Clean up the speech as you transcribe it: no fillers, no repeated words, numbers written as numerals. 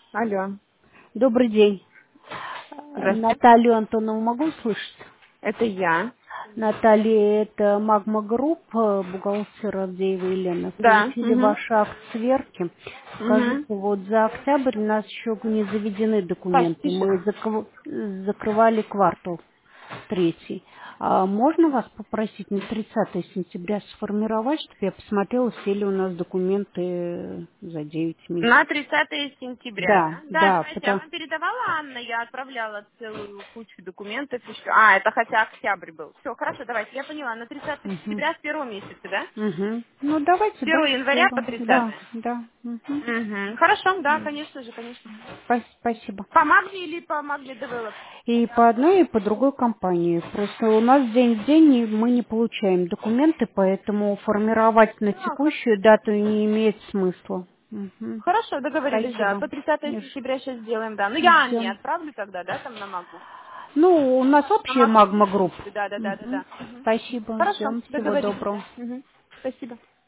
Алло. Добрый день. Здравствуйте. Наталью Антонову могу услышать? Это я. Наталья, это Магма Групп, бухгалтер Авдеева Елена. Да. Получили Угу. ваш акт сверки. Скажите, Угу. вот за октябрь у нас еще не заведены Паш, документы. тише. Мы закрывали квартал третий. А можно вас попросить на 30 сентября сформировать, чтобы я посмотрела, все ли у нас документы за 9 На месяцев? 30 сентября, Да, да? Да, да, давайте. А потому... вам передавала Анна? Я отправляла целую кучу документов еще. А, это хотя октябрь был. Все, хорошо, давайте. Я поняла. На 30 Мгм. сентября с первого месяца, да? Угу. Ну, давайте, С да, 1 января по скоро. 30. Да, да. Угу. Угу. Хорошо, да, конечно же, конечно. Спасибо. По Магне или по Магне Девелоп? И по одной, и по другой компании. Просто у нас день в день мы не получаем документы, поэтому формировать на А, хорошо. текущую дату не имеет смысла. Угу. Хорошо, договорились, да. Спасибо. По 30 Миш, сентября сейчас сделаем, да. Ну, я Анне ждем. отправлю тогда, да, там на Магу. Ну, у нас На общая Магу магма групп. принципе, да, да, да, да, Угу. да. Мгм. Спасибо, Хорошо, ждем. Всего договорились. доброго. Мгм. Спасибо.